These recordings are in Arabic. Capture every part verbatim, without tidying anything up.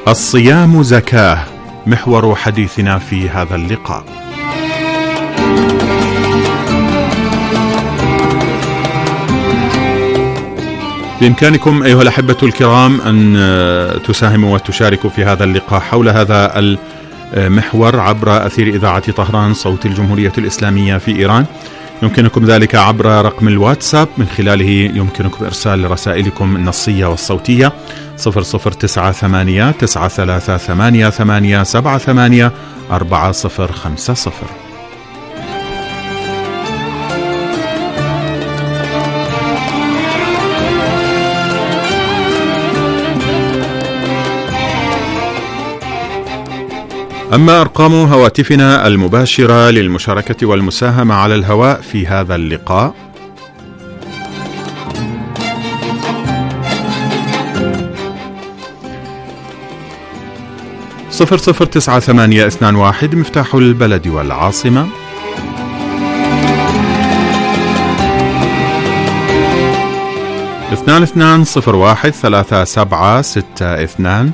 الصيام زكاة، محور حديثنا في هذا اللقاء. بإمكانكم أيها الأحبة الكرام أن تساهموا وتشاركوا في هذا اللقاء حول هذا المحور عبر أثير إذاعة طهران صوت الجمهورية الإسلامية في إيران. يمكنكم ذلك عبر رقم الواتساب، من خلاله يمكنكم إرسال رسائلكم النصية والصوتية صفر صفر تسعة ثمانية تسعة ثلاثة ثمانية ثمانية سبعة ثمانية أربعة صفر خمسة صفر. أما أرقام هواتفنا المباشرة للمشاركة والمساهمة على الهواء في هذا اللقاء: صفر صفر تسعة ثمانية اثنان واحد مفتاح البلد والعاصمة، اثنان اثنان صفر واحد ثلاثة سبعة ستة اثنان،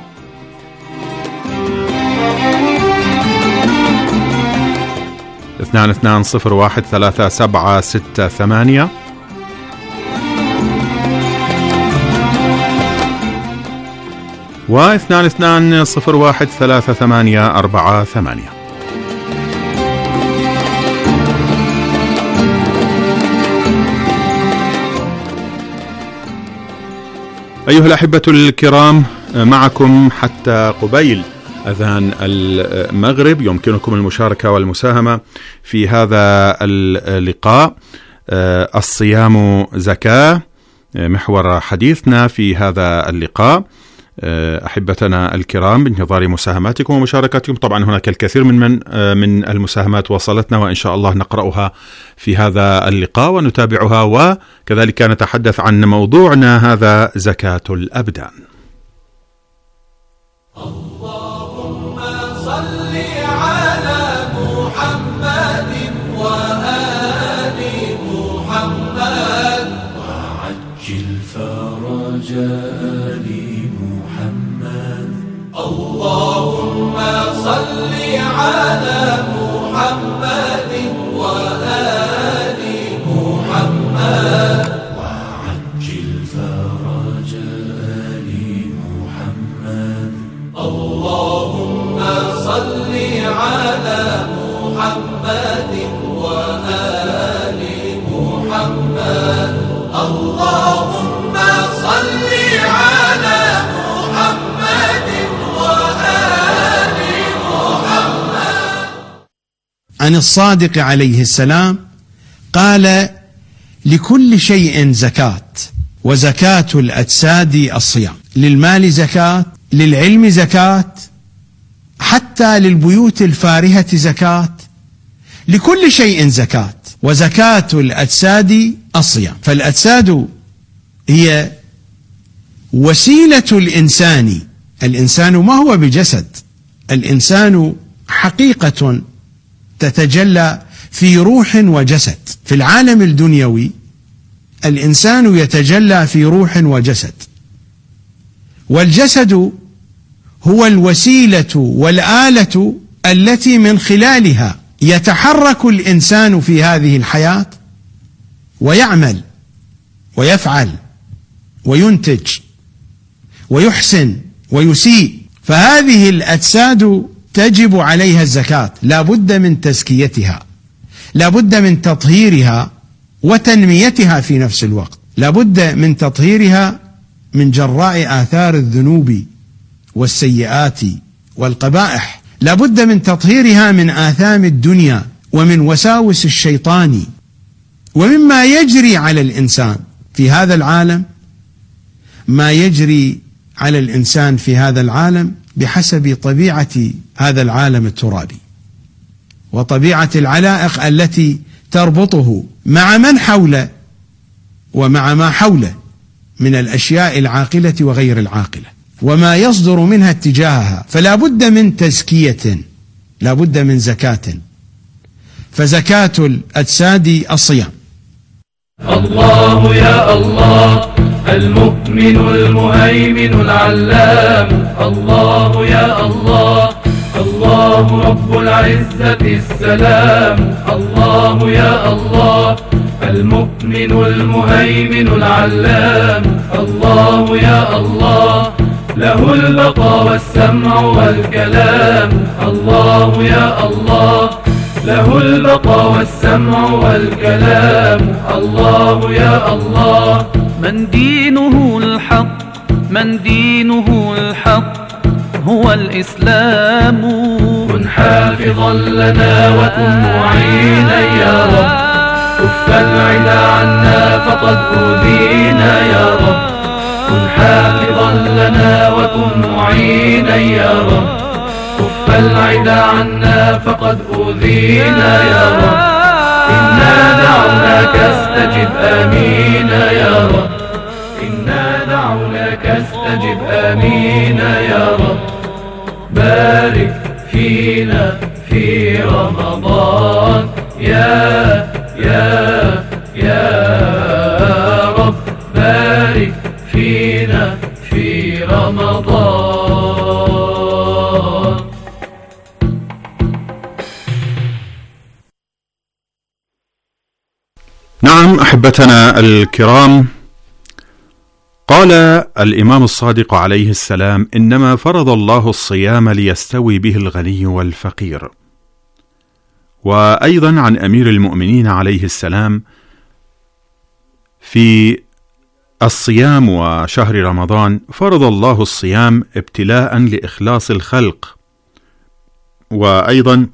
اثنان اثنان صفر واحد ثلاثة سبعة ستة ثمانية، واثنان اثنان صفر واحد ثلاثة ثمانية أربعة ثمانية. أيها الأحبة الكرام، معكم حتى قبيل أذان المغرب. يمكنكم المشاركة والمساهمة في هذا اللقاء. الصيام زكاة، محور حديثنا في هذا اللقاء. أحبتنا الكرام، بانتظار مساهماتكم ومشاركاتكم. طبعا هناك الكثير من من من المساهمات وصلتنا، وإن شاء الله نقرأها في هذا اللقاء ونتابعها، وكذلك نتحدث عن موضوعنا هذا زكاة الأبدان. اللهم صل على محمد وآل محمد وعجل فرج آل محمد. اللهم صل على محمد وآل محمد وعجل فرج آل محمد. اللهم صل على محمد وآل محمد. اللهم صل على محمد وآل محمد. عن الصادق عليه السلام قال: لكل شيء زكاة، وزكاة الأجساد الصيام. للمال زكاة، للعلم زكاة، حتى للبيوت الفارهة زكاة، لكل شيء زكاة، وزكاة الأجساد الصيام. فالأجساد هي وسيلة الإنسان. الإنسان ما هو بجسد، الإنسان حقيقة تتجلى في روح وجسد. في العالم الدنيوي الإنسان يتجلى في روح وجسد، والجسد هو الوسيلة والآلة التي من خلالها يتحرك الإنسان في هذه الحياة ويعمل ويفعل وينتج ويحسن ويسيء. فهذه الأجساد تجب عليها الزكاة، لا بد من تزكيتها، لا بد من تطهيرها وتنميتها في نفس الوقت. لا بد من تطهيرها من جراء آثار الذنوب والسيئات والقبائح. لا بد من تطهيرها من آثام الدنيا ومن وساوس الشيطان ومما يجري على الإنسان في هذا العالم. ما يجري على الإنسان في هذا العالم بحسب طبيعة هذا العالم الترابي وطبيعة العلائق التي تربطه مع من حوله ومع ما حوله من الأشياء العاقلة وغير العاقلة وما يصدر منها اتجاهها. فلا بد من تزكية، لا بد من زكاة. فزكاة الأجساد الصيام. الله يا الله المؤمن المهيمن العلام. الله يا الله، الله رب العزة السلام. الله يا الله، المؤمن المهيمن العلام. الله يا الله، له البقاء والسمع والكلام. الله يا الله، له البقاء والسمع والكلام. الله يا الله، من دينه الحق، من دينه الحق هو الإسلام. كن حافظا لنا وكن معينا يا رب، كف العدا عنا فقد أوذينا يا رب. كن حافظا لنا وكن معينا يا رب، كف العدا عنا فقد أوذينا يا رب. إنا دعوناك استجب آمين يا رب، إنا دعوناك استجب آمين يا رب. بارك فينا في رمضان يا يا يا رب، بارك فينا في رمضان. نعم أحبتنا الكرام، قال الإمام الصادق عليه السلام: إنما فرض الله الصيام ليستوي به الغني والفقير. وأيضا عن أمير المؤمنين عليه السلام في الصيام وشهر رمضان: فرض الله الصيام ابتلاء لإخلاص الخلق. وأيضا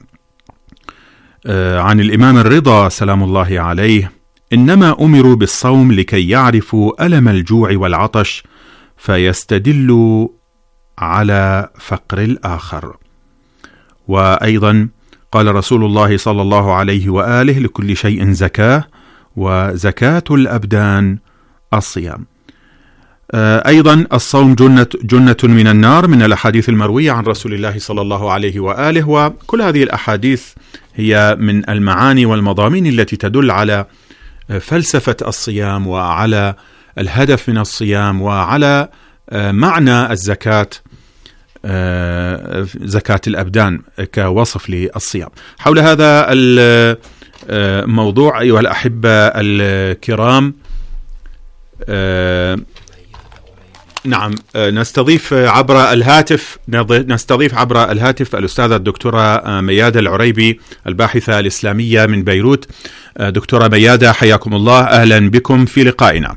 عن الإمام الرضا سلام الله عليه: إنما أمروا بالصوم لكي يعرفوا ألم الجوع والعطش فيستدلوا على فقر الآخر. وأيضا قال رسول الله صلى الله عليه وآله: لكل شيء زكاة، وزكاة الأبدان الصيام. أيضا الصوم جنة, جنة من النار، من الأحاديث المروية عن رسول الله صلى الله عليه وآله. وكل هذه الأحاديث هي من المعاني والمضامين التي تدل على فلسفة الصيام وعلى الهدف من الصيام وعلى معنى الزكاة، زكاة الأبدان كوصف للصيام. حول هذا الموضوع أيها الأحبة الكرام، نعم نستضيف عبر الهاتف نستضيف عبر الهاتف الأستاذة الدكتورة ميادة العريبي، الباحثة الإسلامية من بيروت. دكتورة ميادة، حياكم الله، أهلا بكم في لقائنا.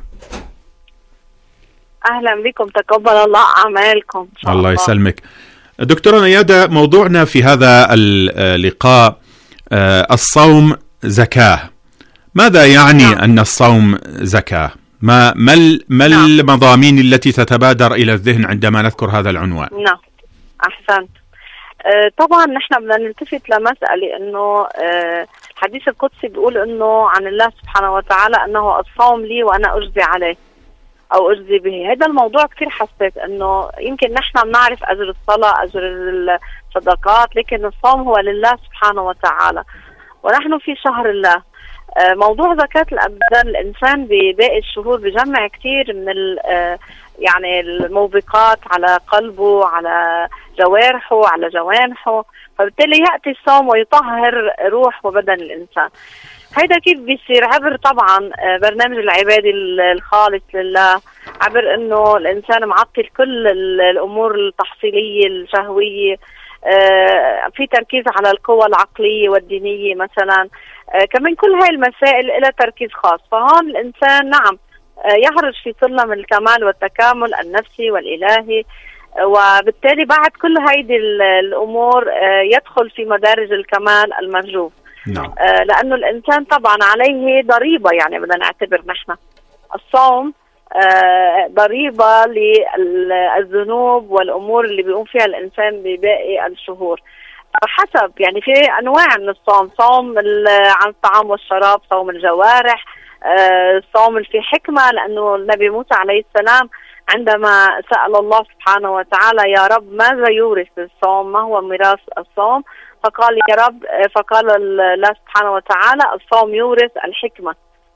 أهلا بكم، تقبل الله أعمالكم. الله, الله يسلمك. دكتورة ميادة، موضوعنا في هذا اللقاء الصوم زكاة. ماذا يعني نعم. أن الصوم زكاة؟ ما ما ما نعم. المضامين التي تتبادر إلى الذهن عندما نذكر هذا العنوان؟ نعم، أحسنت. أه طبعا نحن بدنا نلتفت لمسألة إنه أه الحديث القدسي بيقول إنه عن الله سبحانه وتعالى أنه الصوم لي وأنا أجزي عليه أو أجزي به. هذا الموضوع كثير حسيت إنه يمكن نحن بنعرف أجر الصلاة، أجر الصدقات، لكن الصوم هو لله سبحانه وتعالى، ونحن في شهر الله. موضوع زكاة الأبدان، الإنسان بباقي الشهور بجمع كثير من يعني الموبقات على قلبه، على جوارحه، على جوانحه، فبالتالي يأتي الصوم ويطهر روح وبدن الإنسان. هيدا كيف بيصير؟ عبر طبعا برنامج العبادة الخالص لله، عبر انه الانسان معطل كل الامور التحصيلية الشهوية، في تركيز على القوى العقلية والدينية مثلا، كمان كل هاي المسائل لها تركيز خاص. فهون الانسان نعم يعرج في سلم الكمال والتكامل النفسي والالهي، وبالتالي بعد كل هيدي الامور يدخل في مدارج الكمال المرجو. نعم. آه لأنه الإنسان طبعا عليه ضريبة، يعني بدنا نعتبر نحن الصوم آه ضريبة للذنوب والأمور اللي بيقوم فيها الإنسان بباقي الشهور. حسب يعني في أنواع من الصوم، صوم عن الطعام والشراب، صوم الجوارح، آه صوم في حكمة، لأنه النبي موسى عليه السلام عندما سأل الله سبحانه وتعالى يا رب ماذا يورث الصوم، ما هو ميراث الصوم، فقال يا رب، فقال الله سبحانه وتعالى الصوم يورث الحكمة.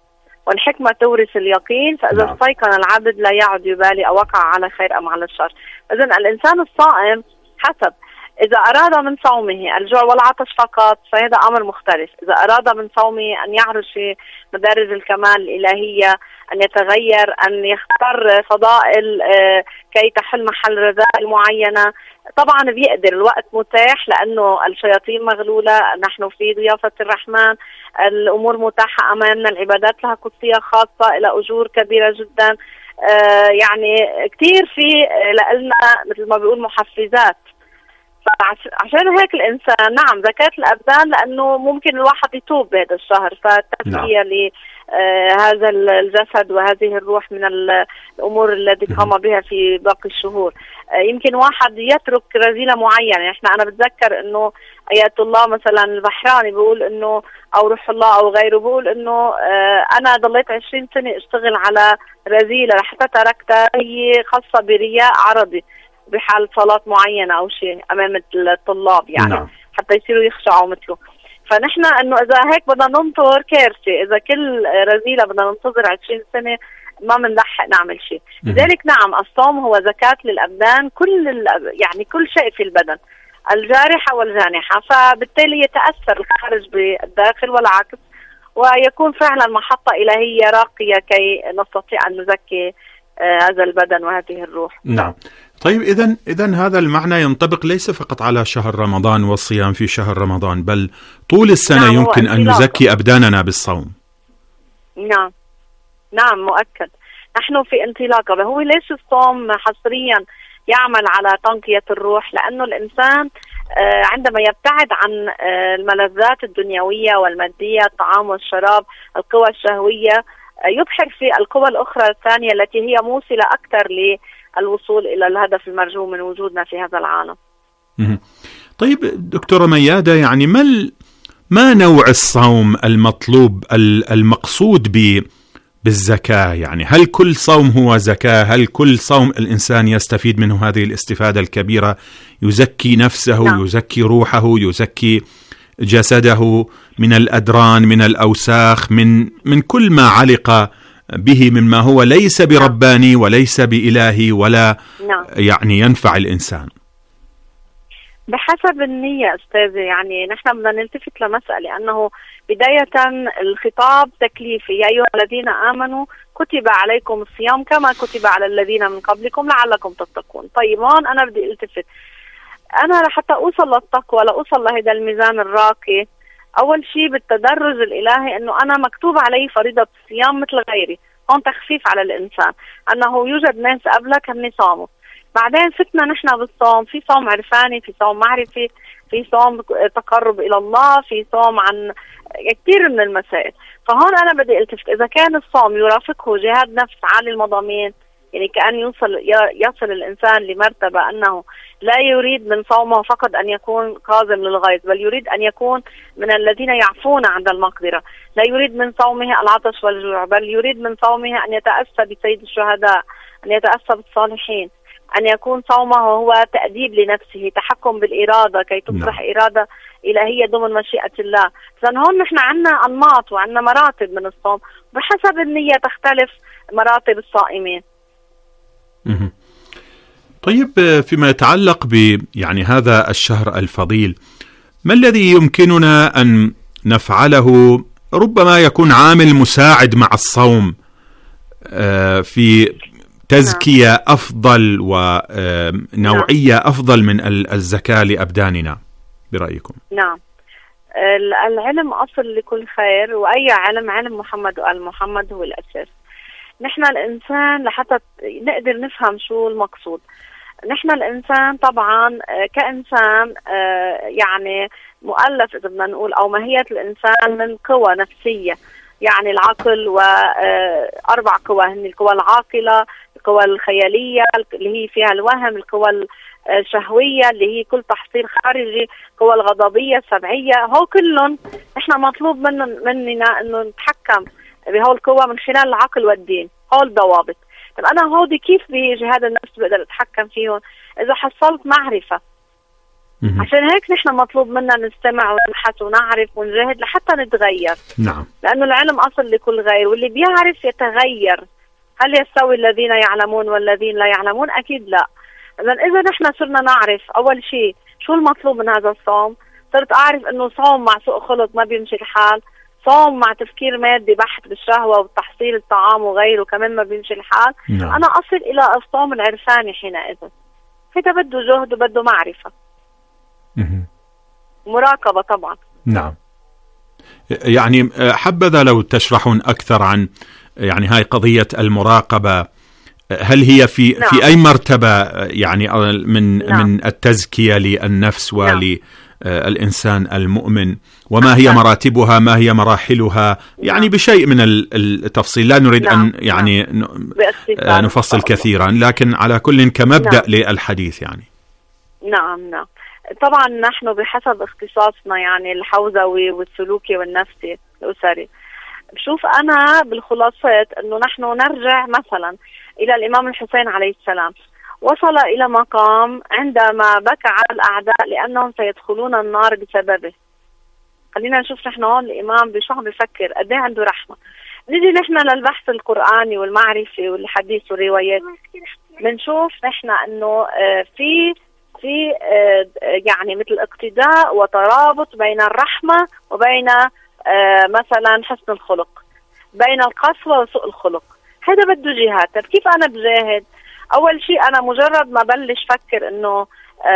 والحكمة تورث اليقين، فإذا نعم. استيقن العبد لا يعد يبالي أوقع على خير أم على الشر. إذن الإنسان الصائم حسب، إذا أراد من صومه الجوع والعطش فقط فهذا أمر مختلف. إذا أراد من صومه أن يعرج في مدارج الكمال الإلهية، أن يتغير، أن يختار فضائل كي تحل محل رذائل معينة، طبعا بيقدر، الوقت متاح لأنه الشياطين مغلولة، نحن في ضيافة الرحمن، الأمور متاحة أمامنا، العبادات لها قدسية خاصة إلى أجور كبيرة جدا. آه يعني كتير في لنا مثل ما بيقول محفزات. فعشان هيك الإنسان نعم زكاة الأبدان، لأنه ممكن الواحد يتوب بهذا الشهر، فالتزكية ل آه هذا الجسد وهذه الروح من الأمور التي قام بها في باقي الشهور. آه يمكن واحد يترك رذيلة معينة. إحنا أنا بتذكر إنه آيات الله مثلا البحراني بيقول إنه، أو روح الله أو غيره بيقول إنه آه أنا ضليت عشرين سنة أشتغل على رذيلة حتى تركتها، هي خاصة برياء عرضي بحال صلاة معينة أو شيء أمام الطلاب يعني. نعم. حتى يصيروا يخشعوا مثله. فنحن إنه إذا هيك بدنا ننطر كارثة، إذا كل رذيلة بدنا ننتظر عشرين سنة ما بنلحق نعمل شيء. لذلك نعم الصوم هو زكاة للأبدان، كل يعني كل شيء في البدن، الجارحة والجانحة، فبالتالي يتأثر الخارج بالداخل والعكس، ويكون فعلا محطة إلهية راقية كي نستطيع أن نزكي آه هذا البدن وهذه الروح. نعم. طيب إذن إذن هذا المعنى ينطبق ليس فقط على شهر رمضان والصيام في شهر رمضان، بل طول السنة. نعم يمكن أن نزكي أبداننا بالصوم. نعم نعم مؤكد، نحن في انطلاقة. هو ليش الصوم حصريا يعمل على تنقية الروح؟ لأنه الإنسان عندما يبتعد عن الملذات الدنيوية والمادية، الطعام والشراب، القوى الشهوية، يبحر في القوى الأخرى الثانية التي هي موصلة أكثر للوصول إلى الهدف المرجو من وجودنا في هذا العالم. طيب دكتورة ميادة، يعني ما ما نوع الصوم المطلوب المقصود ب بالزكاة؟ يعني هل كل صوم هو زكاة؟ هل كل صوم الإنسان يستفيد منه هذه الاستفادة الكبيرة، يزكي نفسه، نعم. يزكي روحه، يزكي جسده من الأدران، من الأوساخ، من من كل ما علق به مما هو ليس برباني وليس بإلهي ولا نعم. يعني ينفع الإنسان؟ بحسب النية أستاذي. يعني نحن بدنا نلتفت لمسألة أنه بداية الخطاب تكليفي، يا أيها الذين آمنوا كتب عليكم الصيام كما كتب على الذين من قبلكم لعلكم تتقون. طيب هون أنا بدي التفت، أنا لحتى أوصل للتقوى، لأوصل لهذا الميزان الراقي، أول شيء بالتدرج الإلهي أنه أنا مكتوب علي فريضة الصيام مثل غيري. هون تخفيف على الإنسان، أنه يوجد ناس قبلك هم صاموا، بعدين فتنا نحن بالصوم، في صوم عرفاني، في صوم معرفي، في صوم تقرب إلى الله، في صوم عن كثير من المسائل. فهون أنا بدي التفت، إذا كان الصوم يرافقه جهاد نفس عالي المضامين، يعني كأن يوصل يصل الإنسان لمرتبة أنه لا يريد من صومه فقط أن يكون قاذم للغيظ، بل يريد أن يكون من الذين يعفون عند المقدرة، لا يريد من صومه العطش والجوع، بل يريد من صومه أن يتأسى بسيد الشهداء، أن يتأسى بالصالحين، أن يكون صومه هو تأديب لنفسه، تحكم بالإرادة كي تصبح نعم. إرادة إلهية ضمن مشيئة الله. فإن هون نحن عنا أنماط وعنا مراتب من الصوم، بحسب النية تختلف مراتب الصائمين. طيب فيما يتعلق ب يعني هذا الشهر الفضيل، ما الذي يمكننا أن نفعله ربما يكون عامل مساعد مع الصوم في تزكية نعم. أفضل ونوعية نعم. أفضل من الزكاة لأبداننا برأيكم؟ نعم، العلم أصل لكل خير، وأي علم علم محمد وآل محمد هو الأساس. نحن الإنسان لحتى نقدر نفهم شو المقصود، نحن الإنسان طبعا كإنسان يعني مؤلف إذا بدنا نقول، أو ماهية الإنسان من قوى نفسية، يعني العقل وأربع قوى، هن القوى العاقلة، القوى الخيالية اللي هي فيها الوهم، القوى الشهوية اللي هي كل تحصيل خارجي، القوى الغضبية السبعية. هو كلهم نحن مطلوب من مننا إنه نتحكم بهول القوى من خلال العقل والدين، هول ضوابط. طب أنا هودي كيف بجهاد النفس بقدر أتحكم فيهم؟ إذا حصلت معرفة عشان هيك نحن مطلوب منا نستمع ونبحث ونعرف ونجاهد لحتى نتغير. نعم. لأنه العلم أصل لكل غير، واللي بيعرف يتغير. هل يستوي الذين يعلمون والذين لا يعلمون؟ أكيد لا. إذا نحن صرنا نعرف أول شيء شو المطلوب من هذا الصوم، صرت أعرف إنه صوم مع سوء خلق ما بيمشي الحال، صوم مع تفكير مادي بحث بالشهوة وتحصيل الطعام وغيره كمان ما بيمشي الحال. نعم. أنا أصل إلى الصوم العرفاني حينئذ. هذا بده جهد وبده معرفة. مراقبة طبعا. نعم. يعني حبذا لو تشرحون أكثر عن يعني هاي قضية المراقبة، هل هي في نعم. في أي مرتبة يعني من نعم. من التزكية للنفس وللإنسان نعم. المؤمن، وما هي مراتبها، ما هي مراحلها، يعني نعم. بشيء من التفصيل، لا نريد نعم. أن يعني نعم. نفصل كثيرا، لكن على كل كمبدأ نعم. للحديث يعني. نعم نعم طبعا نحن بحسب اختصاصنا يعني الحوزوي والسلوكي والنفسي الأسري. بشوف أنا بالخلاصات أنه نحن نرجع مثلا إلى الإمام الحسين عليه السلام، وصل إلى مقام عندما بكى على الأعداء لأنهم سيدخلون النار بسببه. خلينا نشوف نحن هون الإمام بشو عم بفكر، قد ايه عنده رحمة. نيجي نحن للبحث القرآني والمعرفي والحديث والروايات، بنشوف نحن أنه في في يعني مثل اقتداء وترابط بين الرحمة وبين مثلا حسن الخلق، بين القسوة وسوء الخلق. هذا بده جهاد. طيب كيف أنا بجاهد؟ أول شيء أنا مجرد ما بلش فكر إنه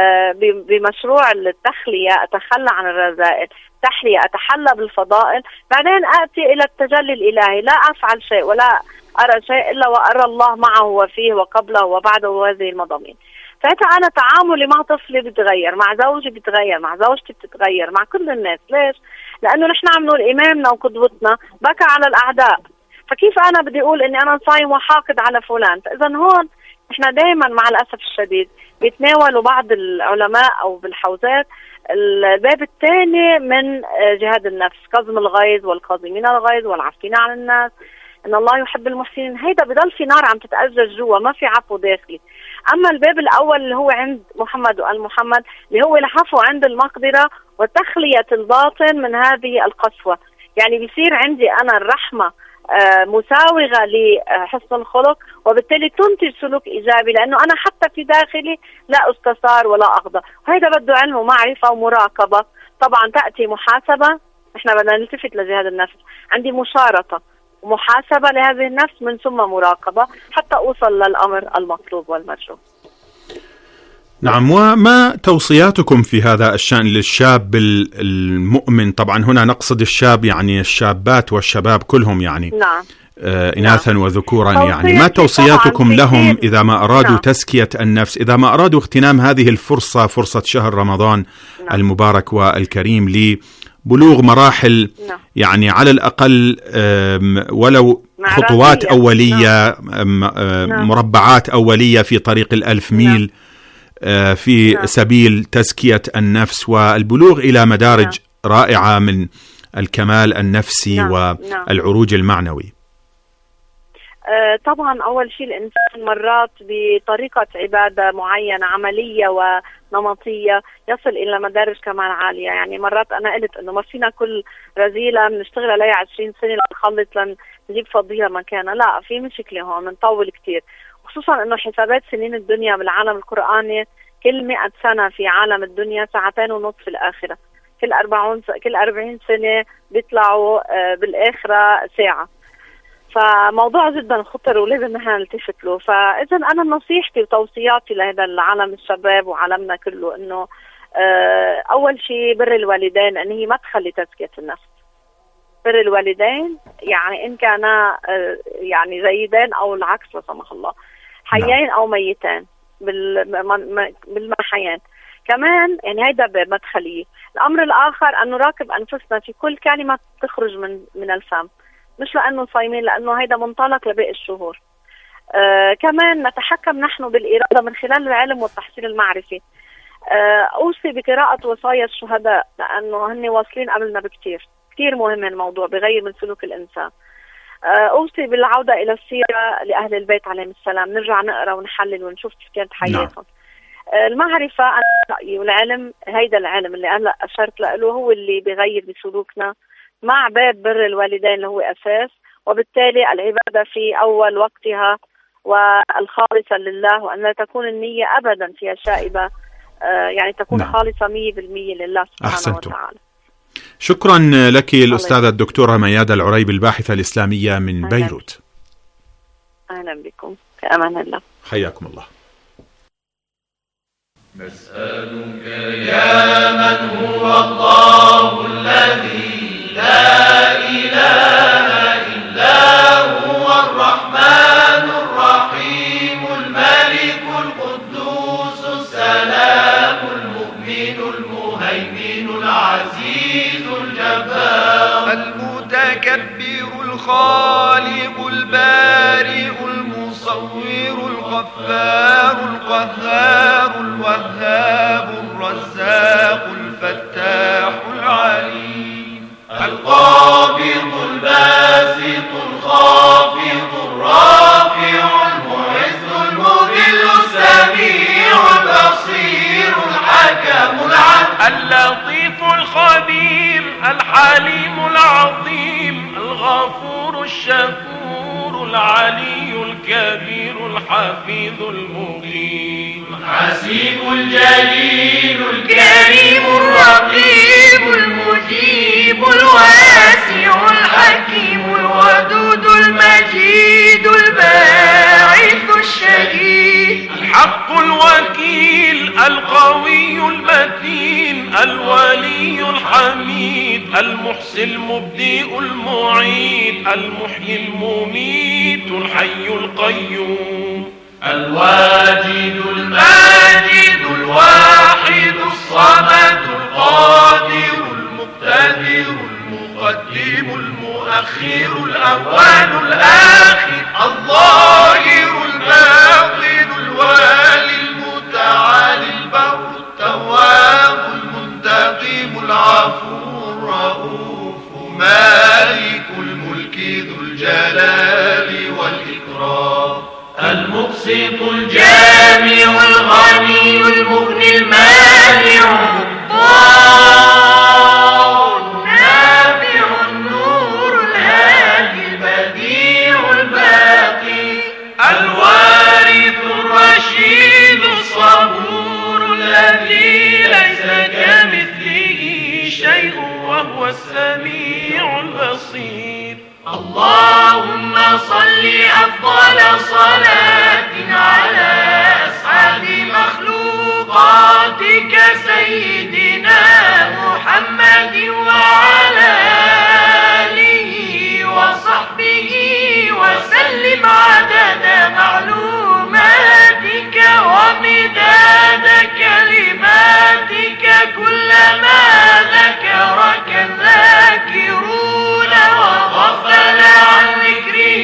بمشروع التخلية أتخلى عن الرذائل، تحلية أتحلى بالفضائل، بعدين أتي إلى التجلي الإلهي، لا أفعل شيء ولا أرى شيء إلا وأرى الله معه وفيه وقبله وبعده وهذه المضامين. ساعتها أنا تعاملي مع طفلي بتغير، مع زوجي بتغير، مع زوجتي بتتغير، مع كل الناس. ليش؟ لأنه نحن عم نقول إمامنا وقدوتنا بكى على الأعداء، فكيف أنا بدي أقول إني أنا صايم وحاقد على فلان؟ فإذا هون نحن دائما مع الأسف الشديد بيتناولوا بعض العلماء أو بالحوزات الباب الثاني من جهاد النفس، كظم الغيظ والكاظمين الغيظ والعافين عن الناس، إن الله يحب المحسنين. هيدا بضل في نار عم تتأجج جوا، ما في عفو داخلي. أما الباب الأول اللي هو عند محمد وآل محمد اللي هو العفو عند المقدرة وتخلية الباطن من هذه القسوة، يعني بيصير عندي أنا الرحمة آه مساوغة لحسن الخلق، وبالتالي تنتج سلوك إيجابي، لأنه أنا حتى في داخلي لا أستثار ولا أغضب. وهذا بده علم ومعرفة ومراقبة. طبعا تأتي محاسبة، إحنا بدنا نلتفت لجهاد النفس، عندي مشارطة ومحاسبة لهذه النفس، من ثم مراقبة حتى أوصل للأمر المطلوب والمرجو. نعم. وما توصياتكم في هذا الشأن للشاب المؤمن؟ طبعا هنا نقصد الشاب يعني الشابات والشباب كلهم يعني نعم. آه إناثا نعم. وذكورا يعني. ما توصياتكم لهم إذا ما أرادوا نعم. تزكية النفس، إذا ما أرادوا اغتنام هذه الفرصة، فرصة شهر رمضان نعم. المبارك والكريم، لبلوغ مراحل نعم. يعني على الأقل ولو خطوات أولية نعم. نعم. مربعات أولية في طريق الألف ميل نعم. في نعم. سبيل تزكية النفس والبلوغ إلى مدارج نعم. رائعة من الكمال النفسي نعم. والعروج المعنوي. آه طبعا أول شيء الإنسان مرات بطريقة عبادة معينة عملية ونمطية يصل إلى مدارج كمال عالية. يعني مرات أنا قلت إنه ما فينا كل رذيلة بنشتغل عليها عشرين سنة لنخلص لنجيب فضيلة مكانها، لا، في مشكلة هون، بنطول كتير، خصوصا انه حسابات سنين الدنيا بالعالم القرآني كل مئة سنة في عالم الدنيا ساعتين ونص في الآخرة، كل أربعون كل أربعين سنة بيطلعوا بالآخرة ساعة. فموضوع جدا خطر ولازم نحن نلتفت له. فإذا أنا نصيحتي وتوصياتي لهذا العالم الشباب وعالمنا كله إنه أول شيء بر الوالدين، أن هي ما تخلي تزكية النفس. بر الوالدين يعني إن كان يعني جيدين أو العكس لا سمح الله، حيين أو ميتين بالمحيان كمان، يعني هيدا باب ما تخليه. الأمر الآخر أن نراقب أنفسنا في كل كلمة تخرج من من الفم، مش لأنه صايمين، لأنه هيدا منطلق لباقي الشهور. آه كمان نتحكم نحن بالإرادة من خلال العلم والتحصيل المعرفي. آه أوصي بقراءة وصايا الشهداء، لأنه هن واصلين قبلنا بكتير، كتير مهم الموضوع، بغير من سلوك الإنسان. أوصي بالعودة إلى السيرة لأهل البيت عليهم السلام، نرجع نقرأ ونحلل ونشوف كيف كانت حياتهم. المعرفة أنا رأيي والعلم، هيدا العلم اللي أنا أشرت له هو اللي بيغير بسلوكنا مع باب بر الوالدين اللي هو أساس، وبالتالي العبادة في أول وقتها والخالصة لله، وأن لا تكون النية أبدا فيها شائبة، يعني تكون نعم. خالصة مية بالمية لله سبحانه أحسنتم. وتعالى. شكرا لك الأستاذة الدكتورة ميادة العريبي الباحثة الإسلامية من أهلا بيروت. أهلا بكم، في أمان الله. حياكم الله. نسألك يا من هو الله الذي لا إله إلا هو الرحمن الرحيم الملك القدوس السلام المؤمن المهيمن العزيز الجبار المتكبر الخالق البارئ المصور الغفار القهار الوهاب الرزاق الفتاح العليم القابض الباسط الخافض الرافع المعز المذل السميع البصير الحكم العدل اللطيف الخبير الحليم العظيم الغفور الشكور العلي الكبير الحفيظ المقيم الحسيب الجليل الكريم الرقيب المجيب الواسع الحكيم الودود المجيد الباعث الشهيد الحق الوكيل القوي المتين الولي الحميد المحسن المبدئ المعيد المحيي المميت الحي القيوم الواجد الماجد الواحد الصمد القادر المقتدر المقدم المؤخر الأول الآخر الظاهر الباطن الوالي المتعالي البر التواب المنتقم العفو الرؤوف مالك الملك ذو الجلال والإكرام المقسط الجامع الغني المغني المانع النافع النور الهادي البديع الباقي الوارث الرشيد الصبور الذي ليس كمثله شيء وهو السميع البصير. اللهم صل أفضل صلاة على أسعد مخلوقاتك سيدنا محمد وعلى آله وصحبه وسلم عدد معلوماتك ومداد كلماتك كلما ذكرك الذاكرون وغفل عن ذكره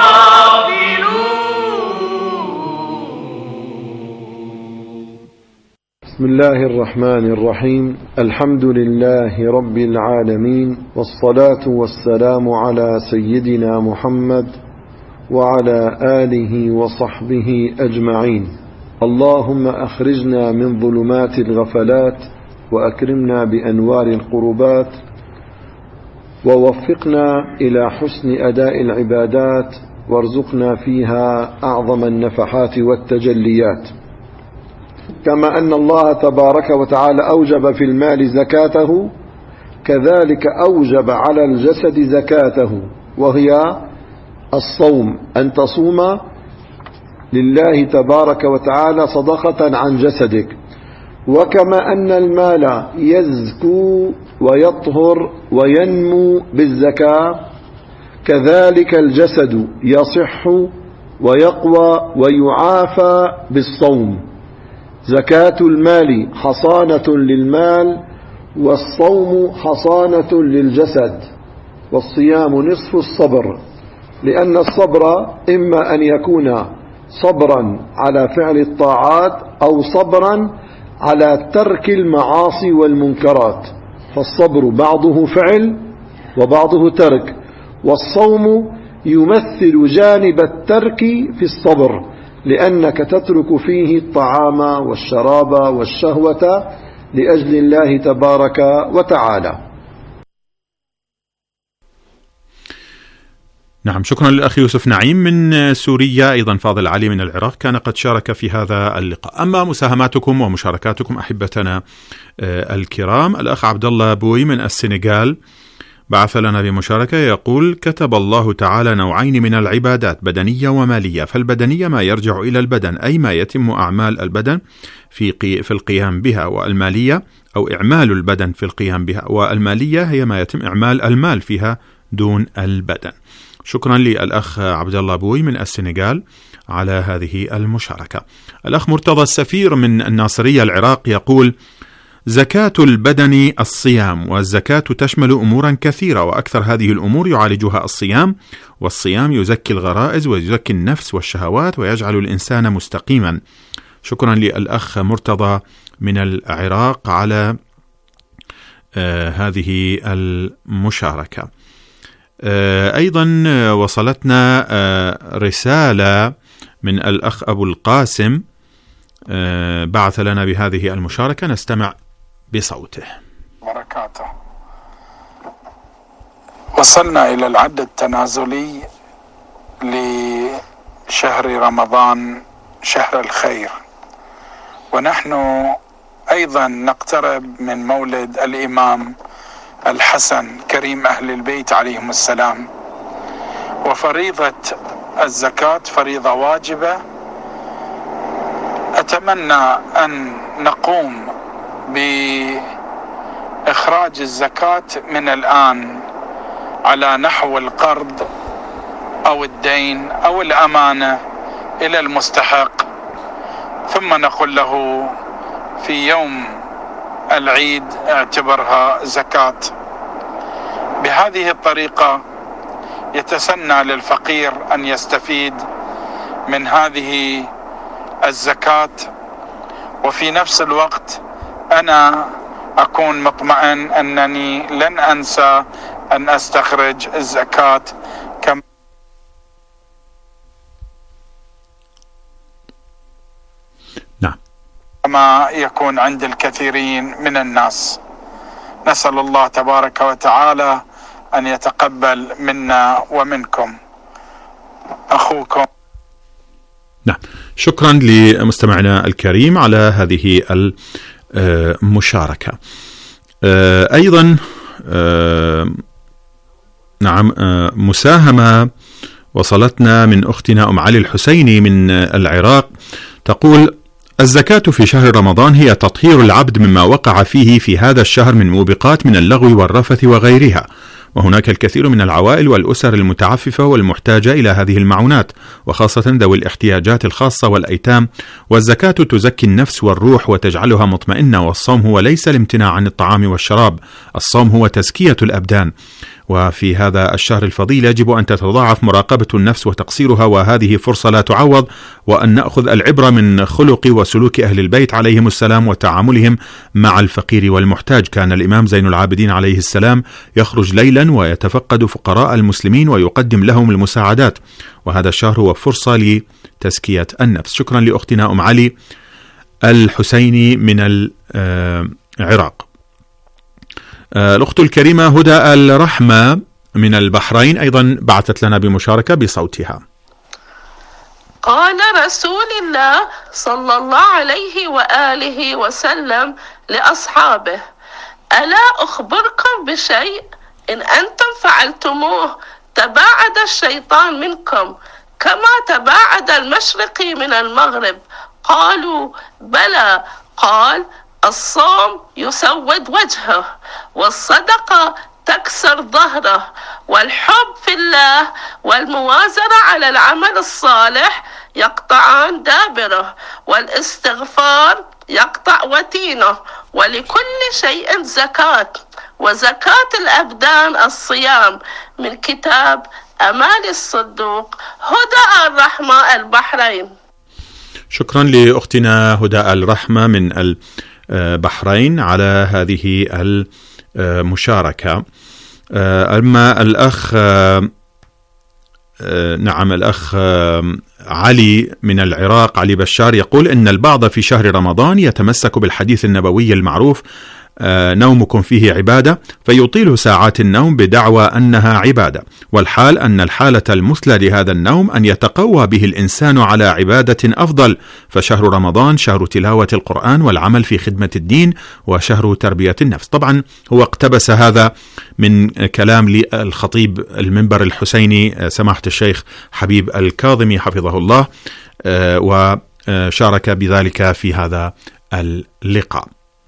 الغافلون. بسم الله الرحمن الرحيم. الحمد لله رب العالمين، والصلاة والسلام على سيدنا محمد وعلى آله وصحبه أجمعين. اللهم أخرجنا من ظلمات الغفلات وأكرمنا بأنوار القربات، ووفقنا إلى حسن أداء العبادات، وارزقنا فيها أعظم النفحات والتجليات. كما أن الله تبارك وتعالى أوجب في المال زكاته، كذلك أوجب على الجسد زكاته، وهي الصوم، أن تصوم لله تبارك وتعالى صدقة عن جسدك. وكما أن المال يزكو ويطهر وينمو بالزكاة، كذلك الجسد يصح ويقوى ويعافى بالصوم. زكاة المال حصانة للمال، والصوم حصانة للجسد. والصيام نصف الصبر، لأن الصبر إما أن يكون صبرا على فعل الطاعات أو صبرا على ترك المعاصي والمنكرات، فالصبر بعضه فعل وبعضه ترك، والصوم يمثل جانب الترك في الصبر، لأنك تترك فيه الطعام والشراب والشهوة لأجل الله تبارك وتعالى. نعم، شكرا للأخ يوسف نعيم من سوريا. أيضا فاضل علي من العراق كان قد شارك في هذا اللقاء. أما مساهماتكم ومشاركاتكم أحبتنا الكرام، الأخ عبد الله بوي من السنغال بعث لنا بمشاركة يقول: كتب الله تعالى نوعين من العبادات، بدنية ومالية، فالبدنية ما يرجع إلى البدن أي ما يتم أعمال البدن في في القيام بها، والمالية أو إعمال البدن في القيام بها، والمالية هي ما يتم إعمال المال فيها دون البدن. شكرا للأخ عبد الله بوي من السنغال على هذه المشاركة. الأخ مرتضى السفير من الناصرية العراق يقول: زكاة البدن الصيام، والزكاة تشمل أمورا كثيرة، وأكثر هذه الأمور يعالجها الصيام، والصيام يزكي الغرائز ويزكي النفس والشهوات ويجعل الإنسان مستقيما. شكرا للأخ مرتضى من العراق على آه هذه المشاركة. آه أيضا وصلتنا آه رسالة من الأخ أبو القاسم آه بعث لنا بهذه المشاركة، نستمع بصوته. بركاته. وصلنا إلى العد التنازلي لشهر رمضان، شهر الخير، ونحن أيضا نقترب من مولد الإمام الحسن كريم أهل البيت عليهم السلام، وفريضة الزكاة فريضة واجبة. أتمنى أن نقوم بإخراج الزكاة من الآن على نحو القرض أو الدين أو الأمانة إلى المستحق، ثم نقول له في يوم العيد اعتبرها زكاة. بهذه الطريقة يتسنى للفقير أن يستفيد من هذه الزكاة، وفي نفس الوقت أنا أكون مطمئن أنني لن أنسى أن أستخرج الزكاة كما نعم كما يكون عند الكثيرين من الناس. نسأل الله تبارك وتعالى أن يتقبل منا ومنكم. أخوكم. نعم، شكرا لمستمعنا الكريم على هذه المشاركة. أيضا نعم مساهمة وصلتنا من أختنا أم علي الحسيني من العراق، تقول: الزكاة في شهر رمضان هي تطهير العبد مما وقع فيه في هذا الشهر من موبقات من اللغو والرفث وغيرها، وهناك الكثير من العوائل والأسر المتعففة والمحتاجة إلى هذه المعونات، وخاصة ذوي الاحتياجات الخاصة والأيتام، والزكاة تزكي النفس والروح وتجعلها مطمئنة، والصوم هو ليس الامتناع عن الطعام والشراب، الصوم هو تزكية الأبدان، وفي هذا الشهر الفضيل يجب أن تتضاعف مراقبة النفس وتقصيرها، وهذه فرصة لا تعوض، وأن نأخذ العبرة من خلق وسلوك أهل البيت عليهم السلام وتعاملهم مع الفقير والمحتاج. كان الإمام زين العابدين عليه السلام يخرج ليلا ويتفقد فقراء المسلمين ويقدم لهم المساعدات، وهذا الشهر هو فرصة لتزكية النفس. شكرا لأختنا أم علي الحسيني من العراق. الأخت الكريمة هدى الرحمة من البحرين أيضا بعثت لنا بمشاركة بصوتها. قال رسول الله صلى الله عليه وآله وسلم لأصحابه: ألا أخبركم بشيء إن أنتم فعلتموه تباعد الشيطان منكم كما تباعد المشرق من المغرب؟ قالوا: بلى. قال: الصوم يسود وجهه، والصدقة تكسر ظهره، والحب في الله والموازنة على العمل الصالح يقطعان دابره، والاستغفار يقطع وتينه، ولكل شيء زكاة، وزكاة الأبدان الصيام. من كتاب أمال الصدوق، هدى الرحمة البحرين. شكرا لأختنا هدى الرحمة من البحرين على هذه المشاركة. أما الأخ نعم، الأخ علي من العراق، علي بشار، يقول إن البعض في شهر رمضان يتمسك بالحديث النبوي المعروف نومكم فيه عبادة، فيطيل ساعات النوم بدعوى أنها عبادة، والحال أن الحالة المثلى لهذا النوم أن يتقوى به الإنسان على عبادة أفضل، فشهر رمضان شهر تلاوة القرآن والعمل في خدمة الدين وشهر تربية النفس. طبعا هو اقتبس هذا من كلام للخطيب المنبر الحسيني سماحة الشيخ حبيب الكاظمي حفظه الله، وشارك بذلك في هذا اللقاء.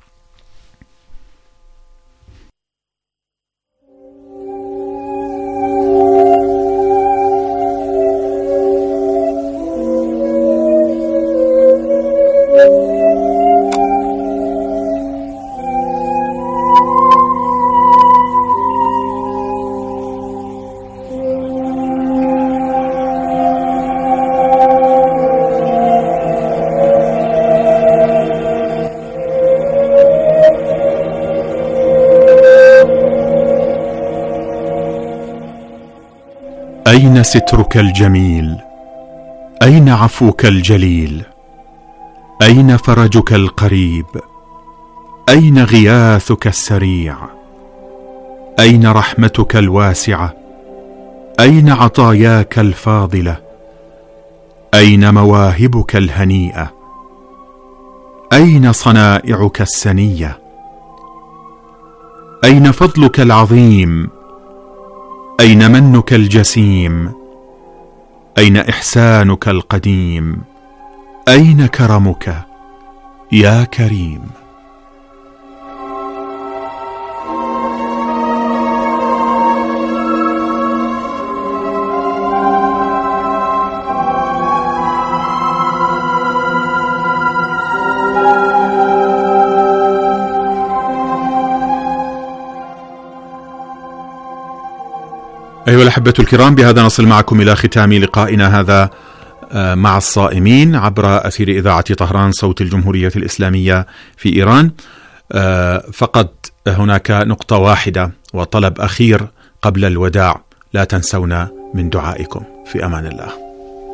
أين سترك الجميل؟ أين عفوك الجليل؟ أين فرجك القريب؟ أين غياثك السريع؟ أين رحمتك الواسعة؟ أين عطاياك الفاضلة؟ أين مواهبك الهنيئة؟ أين صنائعك السنية؟ أين فضلك العظيم؟ أين منك الجسيم؟ أين إحسانك القديم؟ أين كرمك يا كريم؟ أيها الأحبة الكرام، بهذا نصل معكم إلى ختام لقائنا هذا مع الصائمين عبر أثير إذاعة طهران صوت الجمهورية الإسلامية في إيران. فقط هناك نقطة واحدة وطلب أخير قبل الوداع: لا تنسونا من دعائكم. في أمان الله.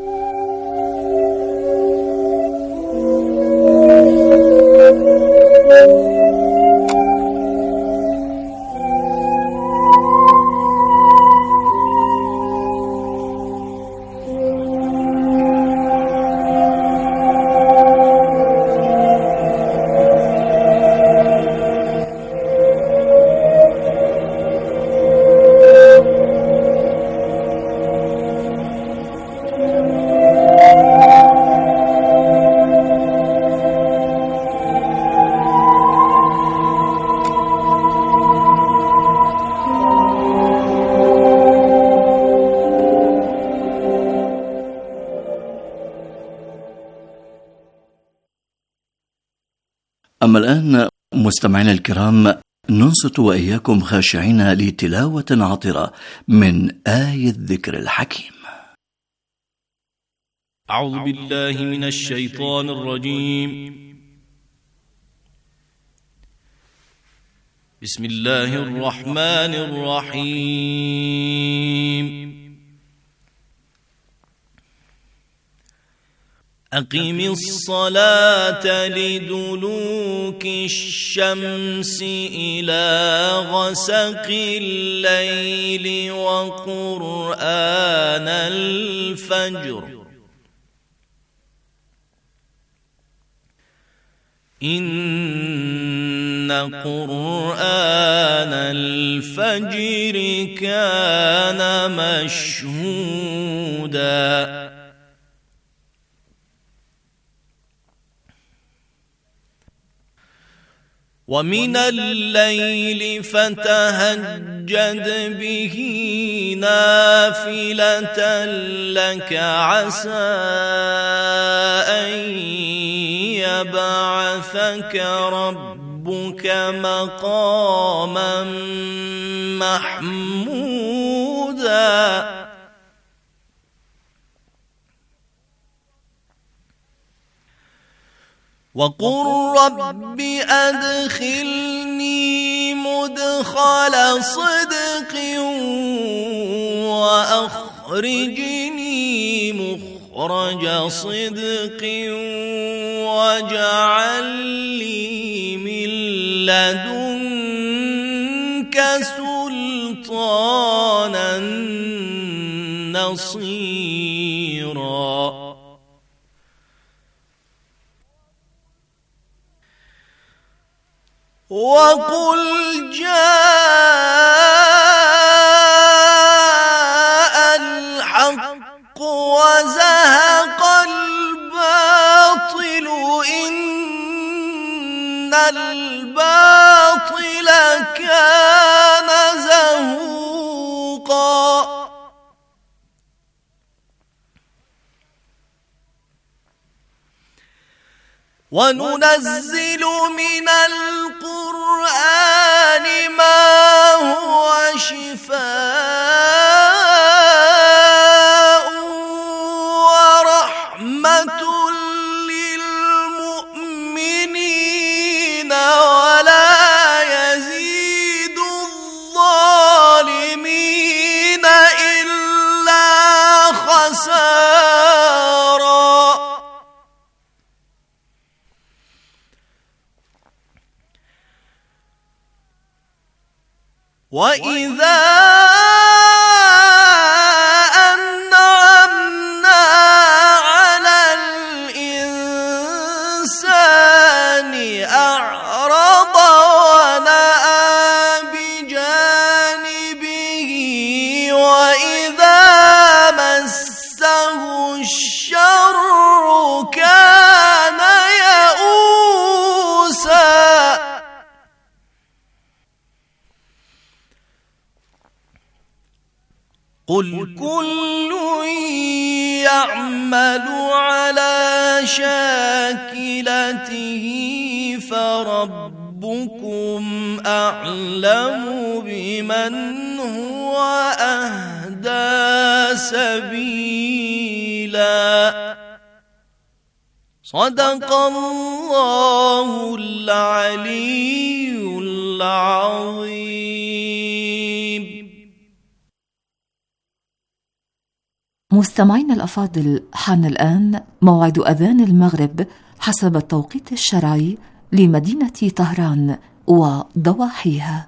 أما الآن مستمعينا الكرام، ننصت وإياكم خاشعين لتلاوة عطرة من آية الذكر الحكيم. أعوذ بالله من الشيطان الرجيم. بسم الله الرحمن الرحيم. أقم الصلاة لدلوك الشمس إلى غسق الليل وقرآن الفجر إن قرآن الفجر كان مشهودا ومن الليل فتهجد به نافلة لك عسى أن يبعثك ربك مقاما محمودا وقل رب أدخلني مدخل صدق وأخرجني وأخرجني مخرج صدق واجعل لي من لدنك سلطانا نصيرا وقل جاء الحق وزهق الباطل إن الباطل كان زهوقا وننزل من القرآن ما هو شفاء ورحمة للمؤمنين ولا يزيد الظالمين إلا خسارا وإذا أنعمنا على الإنسان أعرض ونأى بجانبه وإذا مسه الشر كان يئوسا قل كل يعمل على شاكلته فربكم أعلم بمن هو أهدى سبيلا صدق الله العلي العظيم. مستمعينا الأفاضل، حان الآن موعد أذان المغرب حسب التوقيت الشرعي لمدينة طهران وضواحيها.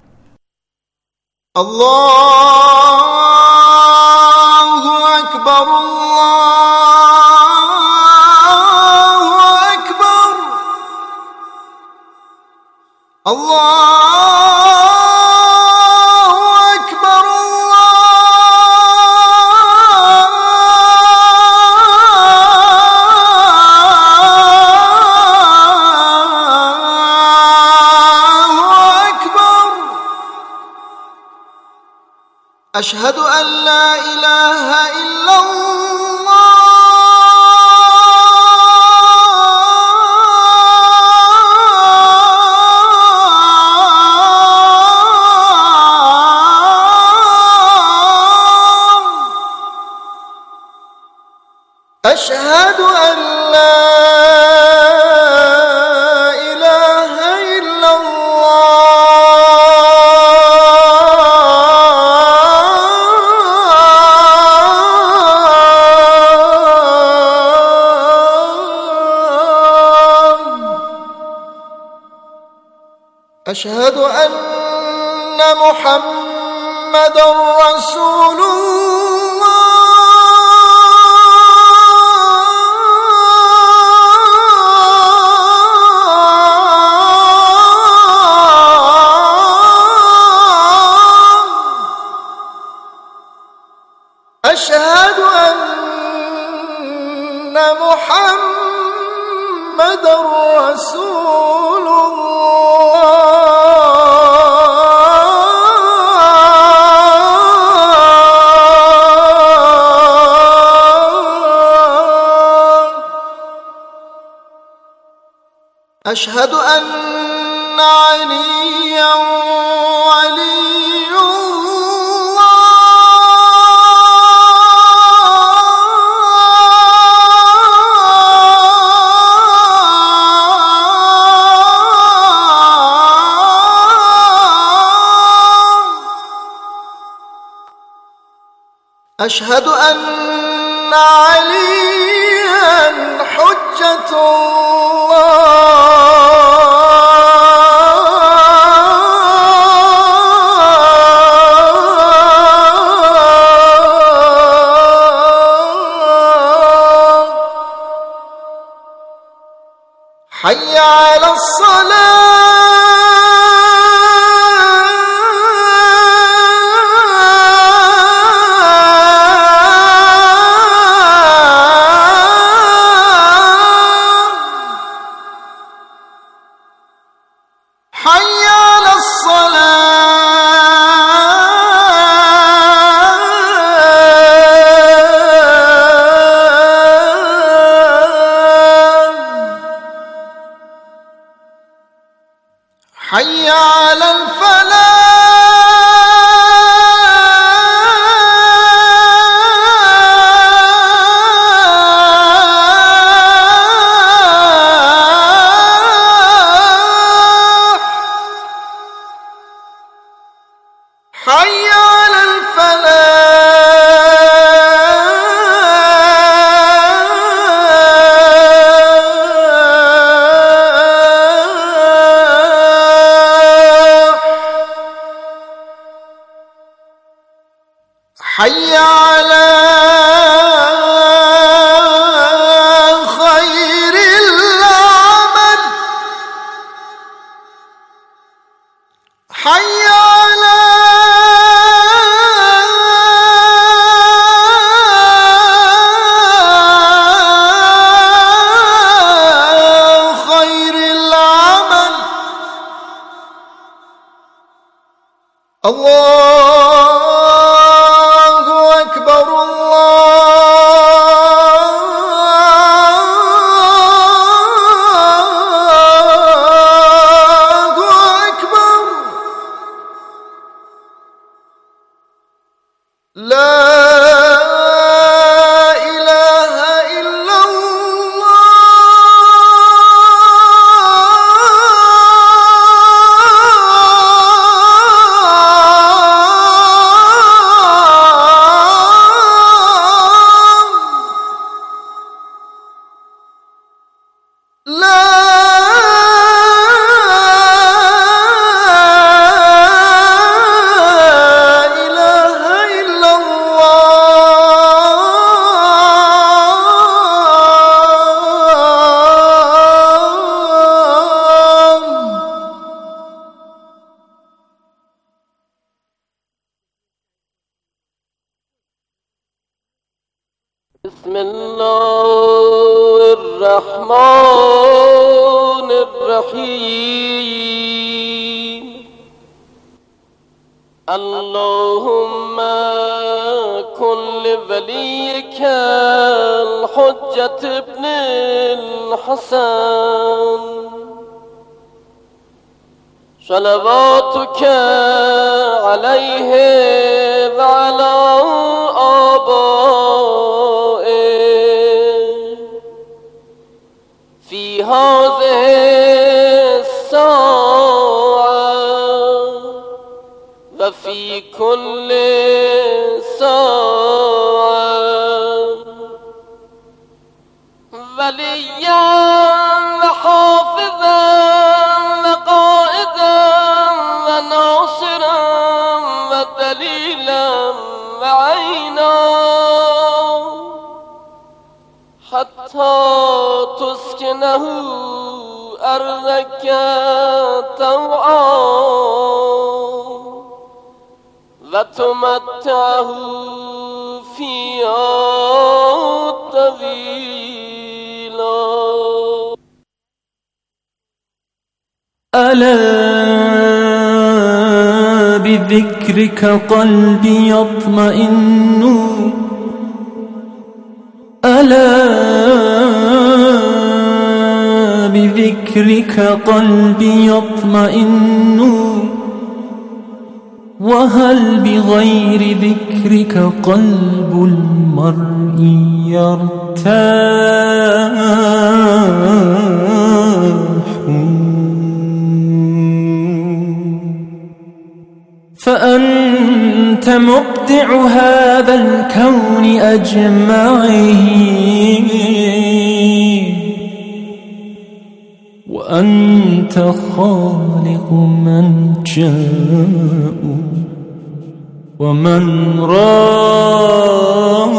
الله أكبر الله أكبر الله أشهد أن لا إله إلا الله أشهد أن لا أشهد أن محمدًا رسول الله أشهد أن محمدًا رسول أشهد أن عليا ولي الله أشهد أن عليا حجة الله حي على الصلاة حي على حي على الفلاح حي على حي على خير العمل حي على خير العمل الله أكبر الله أكبر لا إله إلا لا إله إلا الله بسم الله الرحمن الرحيم اللهم كن لوليك الحجة ابن الحسن صلواتك عليه وعلى آبائه في هذه الساعة وفي كل ساعة وليا وحافظا وقائدا وناصرا ودليلا وعينا حتى تسكنه أرضك طوعا وتمتعه فيها طويلا. ألا بذكرك قلبي يطمئن ألا بذكرك قلبي يطمئن وهل بغير ذكرك قلب المرء يرتاح فأنت مقيم مبدع هذا الكون أجمعه، وأنت خالق من جاء ومن راح،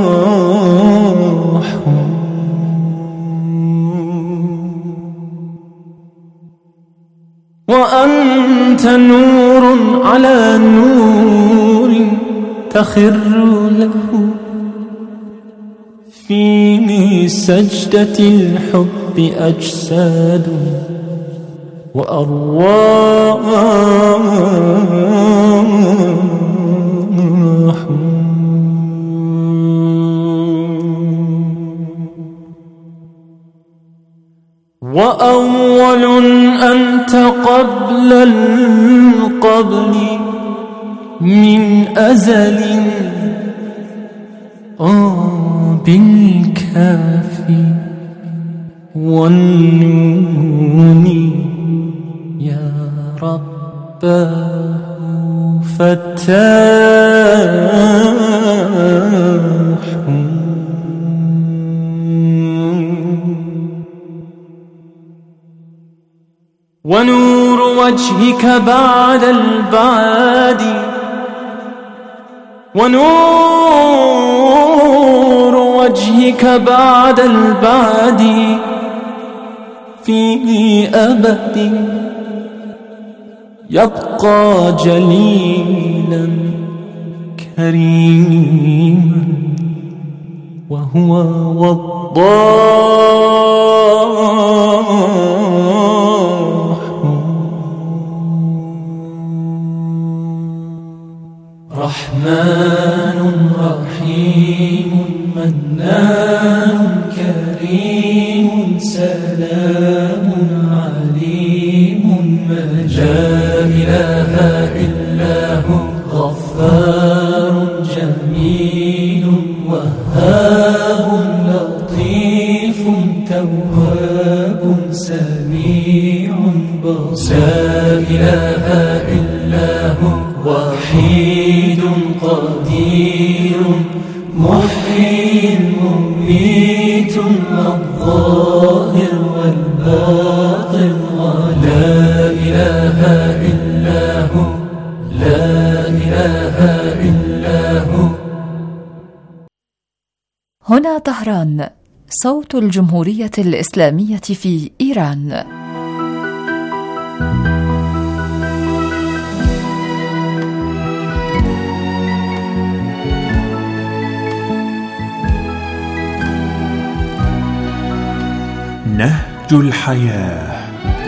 وأنت نور على نور تخر له في سجدة الحب أجساد وأرواح، وأول أنت قبل القبل من أزل، آه بالكافي والنون يا رباه فتاح، ونور وجهك بعد البعد، ونور وجهك بعد البعد في أبد يبقى جليلا كريما، وهو وضاح، رحمن رحيم منان كريم سلام عليم ما لا إله إلا هو، غفار جميل وهاب لطيف تواب سميع بصير، لا إله إلا هو وحيد قدير محيي مميت الظاهر والباطن، لا إله إلا هو، لا إله إلا هو. هنا طهران، صوت الجمهورية الإسلامية في إيران. نهج الحياة.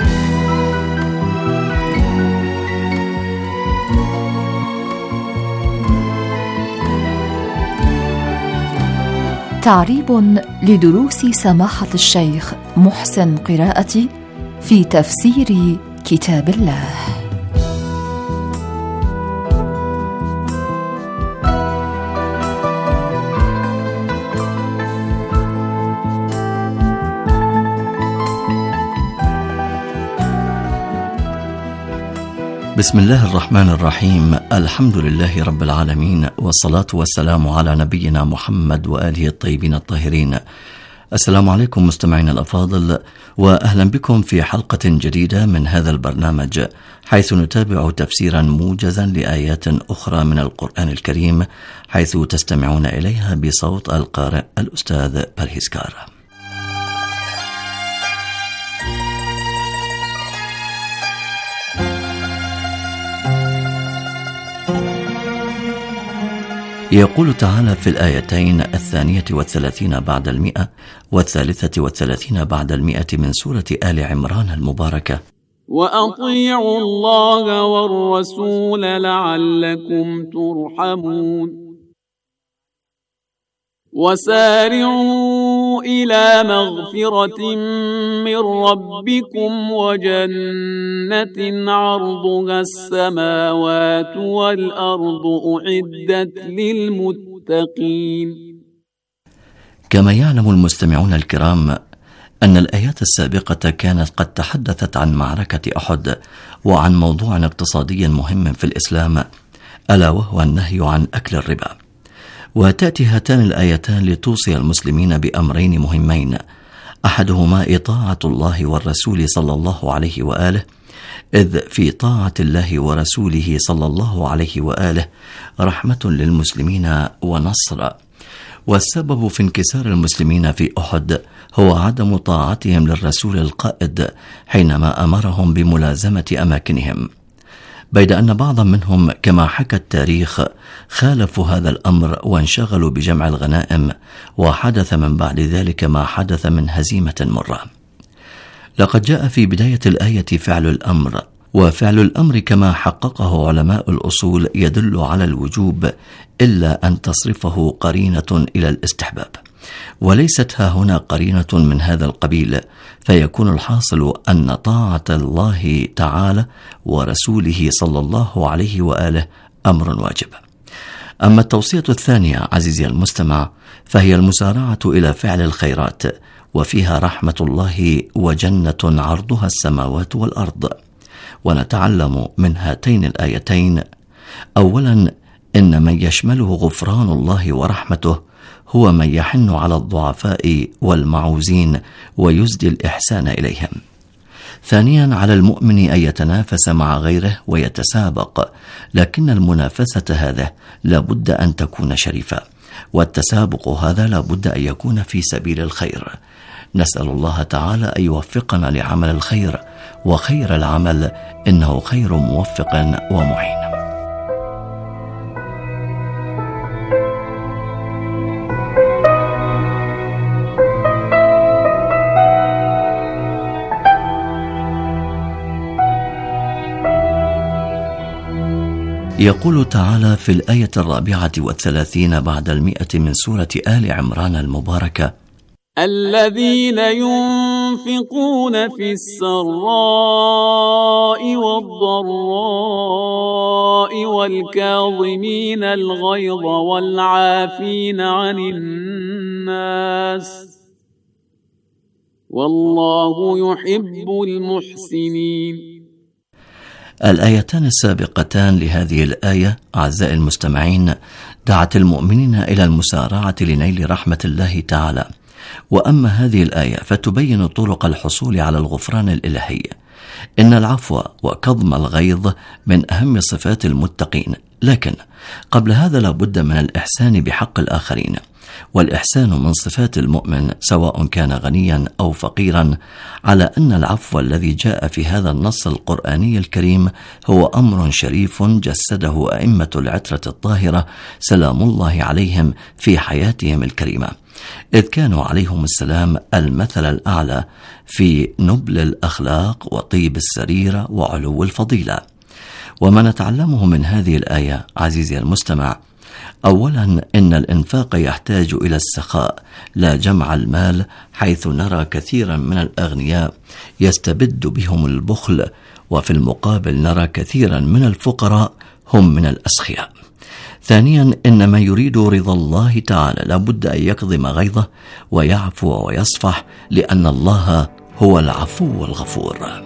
تعريب لدروس سماحة الشيخ محسن قراءتي في تفسير كتاب الله. بسم الله الرحمن الرحيم، الحمد لله رب العالمين، والصلاة والسلام على نبينا محمد وآله الطيبين الطاهرين. السلام عليكم مستمعينا الأفاضل، وأهلا بكم في حلقة جديدة من هذا البرنامج، حيث نتابع تفسيرا موجزا لآيات أخرى من القرآن الكريم، حيث تستمعون إليها بصوت القارئ الأستاذ برهيسكار. يقول تعالى في الآيتين الثانية والثلاثين بعد المئة والثالثة والثلاثين بعد المئة من سورة آل عمران المباركة: وأطيعوا الله والرسول لعلكم ترحمون، وسارعوا إلى مغفرة من ربكم وجنة عرضها السماوات والأرض أعدت للمتقين. كما يعلم المستمعون الكرام أن الآيات السابقة كانت قد تحدثت عن معركة أحد وعن موضوع اقتصادي مهم في الإسلام، ألا وهو النهي عن أكل الربا. وتأتي هاتان الآيتان لتوصي المسلمين بأمرين مهمين، أحدهما إطاعة الله والرسول صلى الله عليه وآله، إذ في طاعة الله ورسوله صلى الله عليه وآله رحمة للمسلمين ونصر. والسبب في انكسار المسلمين في أحد هو عدم طاعتهم للرسول القائد حينما أمرهم بملازمة أماكنهم، بيد أن بعضا منهم كما حكى التاريخ خالفوا هذا الأمر وانشغلوا بجمع الغنائم، وحدث من بعد ذلك ما حدث من هزيمة مرة. لقد جاء في بداية الآية فعل الأمر، وفعل الأمر كما حققه علماء الأصول يدل على الوجوب إلا أن تصرفه قرينة إلى الاستحباب، وليست ها هنا قرينة من هذا القبيل، فيكون الحاصل أن طاعة الله تعالى ورسوله صلى الله عليه وآله أمر واجب. أما التوصية الثانية عزيزي المستمع فهي المسارعة إلى فعل الخيرات، وفيها رحمة الله وجنة عرضها السماوات والأرض. ونتعلم من هاتين الآيتين: أولا، إن من يشمله غفران الله ورحمته هو من يحن على الضعفاء والمعوزين ويزدي الإحسان إليهم. ثانيا، على المؤمن أن يتنافس مع غيره ويتسابق، لكن المنافسة هذا لابد أن تكون شريفة، والتسابق هذا لابد أن يكون في سبيل الخير. نسأل الله تعالى أن يوفقنا لعمل الخير، وخير العمل إنه خير موفق ومعين. يقول تعالى في الآية الرابعة والثلاثين بعد المئة من سورة آل عمران المباركة: الذين ينفقون في السراء والضراء والكاظمين الغيظ والعافين عن الناس والله يحب المحسنين. الآيتان السابقتان لهذه الآية أعزائي المستمعين دعت المؤمنين إلى المسارعة لنيل رحمة الله تعالى، وأما هذه الآية فتبين طرق الحصول على الغفران الإلهي. إن العفو وكظم الغيظ من أهم صفات المتقين، لكن قبل هذا لابد من الإحسان بحق الآخرين، والإحسان من صفات المؤمن سواء كان غنيا أو فقيرا، على أن العفو الذي جاء في هذا النص القرآني الكريم هو أمر شريف جسده أئمة العترة الطاهرة سلام الله عليهم في حياتهم الكريمة، إذ كانوا عليهم السلام المثل الأعلى في نبل الأخلاق وطيب السريرة وعلو الفضيلة. وما نتعلمه من هذه الآية عزيزي المستمع: أولا، إن الإنفاق يحتاج إلى السخاء لا جمع المال، حيث نرى كثيرا من الأغنياء يستبد بهم البخل، وفي المقابل نرى كثيرا من الفقراء هم من الأسخياء. ثانيا، إن من يريد رضا الله تعالى لابد أن يكظم غيظه ويعفو ويصفح، لأن الله هو العفو الغفور.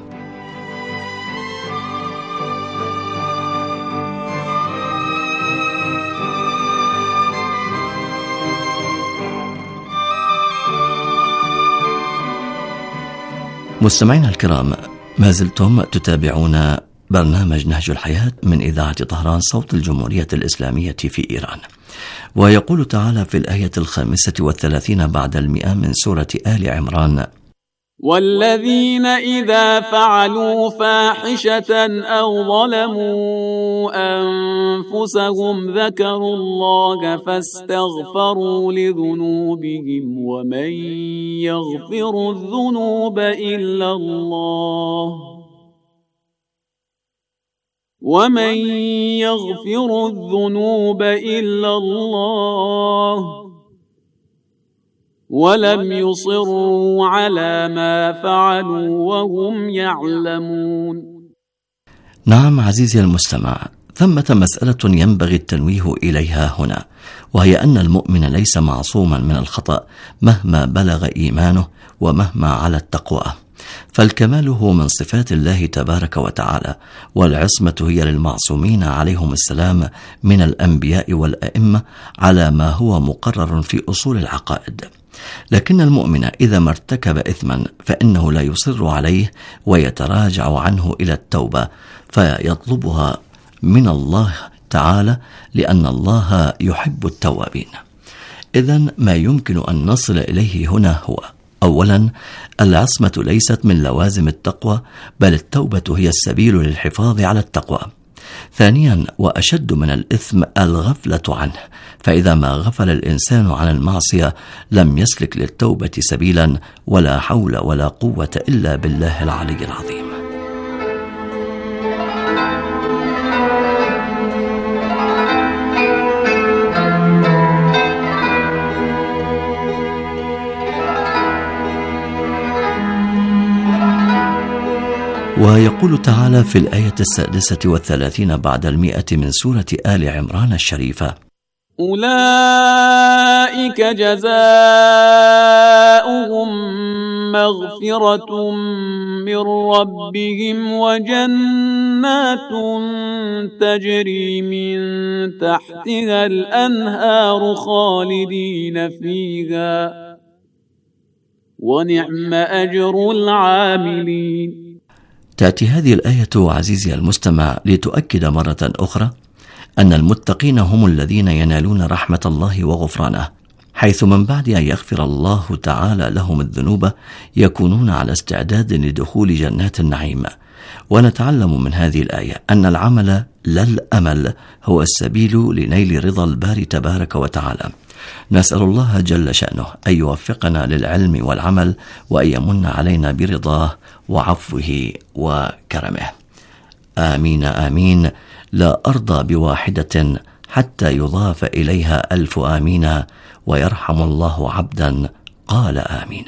مستمعينا الكرام، ما زلتم تتابعون برنامج نهج الحياة من إذاعة طهران صوت الجمهورية الإسلامية في إيران. ويقول تعالى في الآية الخامسة والثلاثين بعد المئة من سورة آل عمران: والذين إذا فعلوا فاحشة أو ظلموا أنفسهم ذكروا الله فاستغفروا لذنوبهم ومن يغفر الذنوب إلا الله ومن يغفر الذنوب إلا الله ولم يصروا على ما فعلوا وهم يعلمون. نعم عزيزي المستمع، ثمة مسألة ينبغي التنويه إليها هنا، وهي أن المؤمن ليس معصوما من الخطأ مهما بلغ إيمانه ومهما على التقوى، فالكمال هو من صفات الله تبارك وتعالى، والعصمة هي للمعصومين عليهم السلام من الأنبياء والأئمة على ما هو مقرر في أصول العقائد. لكن المؤمن إذا ما ارتكب إثما فإنه لا يصر عليه ويتراجع عنه إلى التوبة فيطلبها من الله تعالى، لأن الله يحب التوابين. إذن ما يمكن أن نصل إليه هنا هو: أولا، العصمة ليست من لوازم التقوى، بل التوبة هي السبيل للحفاظ على التقوى. ثانيا، وأشد من الإثم الغفلة عنه، فإذا ما غفل الإنسان عن المعصية لم يسلك للتوبة سبيلا، ولا حول ولا قوة إلا بالله العلي العظيم. ويقول تعالى في الآية السادسة والثلاثين بعد المئة من سورة آل عمران الشريفة: أولئك جزاؤهم مغفرة من ربهم وجنات تجري من تحتها الأنهار خالدين فيها ونعم أجر العاملين. تأتي هذه الآية عزيزي المستمع لتؤكد مرة أخرى أن المتقين هم الذين ينالون رحمة الله وغفرانه، حيث من بعد أن يغفر الله تعالى لهم الذنوب يكونون على استعداد لدخول جنات النعيم. ونتعلم من هذه الآية أن العمل لا الأمل هو السبيل لنيل رضا الباري تبارك وتعالى. نسأل الله جل شأنه أن يوفقنا للعلم والعمل، وأن يمن علينا برضاه وعفوه وكرمه. آمين آمين. لا أرضى بواحدة حتى يضاف إليها ألف آمين، ويرحم الله عبدا قال آمين.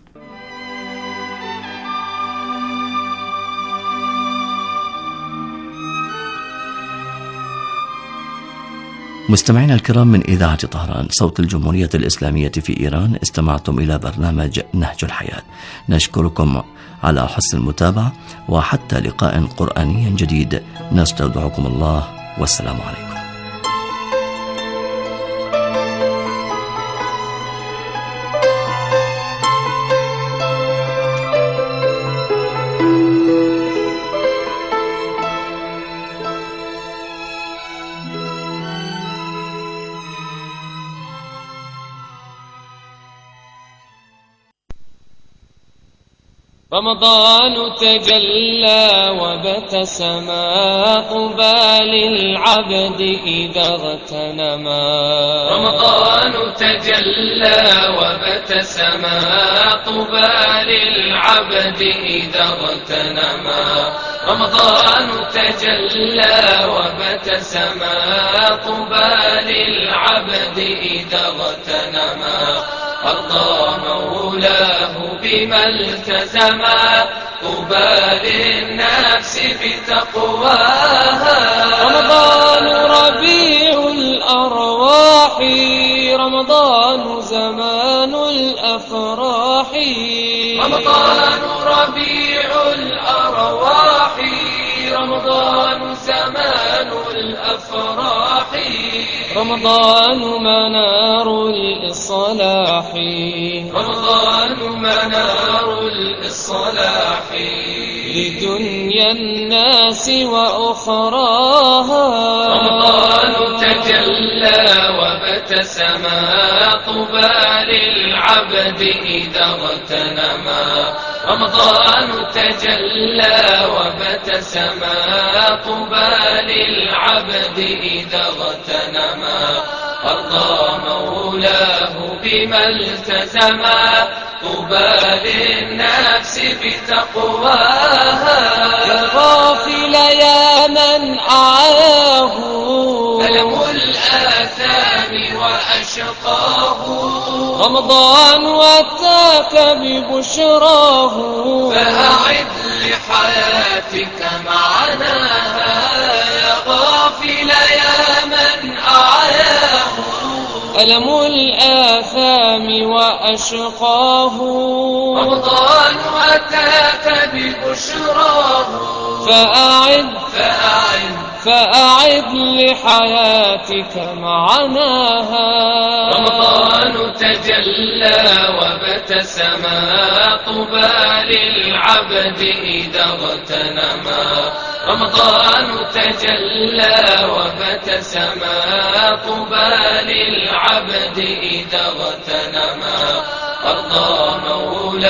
مستمعينا الكرام، من إذاعة طهران صوت الجمهورية الإسلامية في إيران، استمعتم إلى برنامج نهج الحياة. نشكركم على حسن المتابعة، وحتى لقاء قرآني جديد نستودعكم الله، والسلام عليكم. رمضان تجلى وابتسما طوبى للعبد إذا اغتنما. رمضان تجلى وابتسما طوبى للعبد إذا اغتنما. رمضان تجلى وابتسما طوبى للعبد إذا اغتنما. أرضى مولاه بما التزما طوبى للنفس بتقواها. رمضان ربيع الأرواح، رمضان زمان الأفراح. رمضان ربيع الأرواح، رمضان زمان الأفراح. رمضان منار الإصلاح، رمضان منار الإصلاح لدنيا الناس وأخراها. رمضان تجلى وابتسما طوبى للعبد إذا اغتنما. رمضان تجلى وابتسما طوبى للعبد إذا اغتنما. أرضى مولاه بما التزما طوبى للنفس بتقواها. يا غافل يا من أعاه ألم الآثام وأشقاه. رمضان أتاك ببشراه، فأعد لحياتك معناها. يا غافل يا من أعياه ألم الآثام وأشقاه. رمضان أتاك ببشراه فأعد فأعد فأعد لحياتك معناها. رمضان تجلى وابتسما طوبى للعبد إذا اغتنما. رمضان تجلى وابتسما طوبى للعبد إذا اغتنما. أرضى مولاه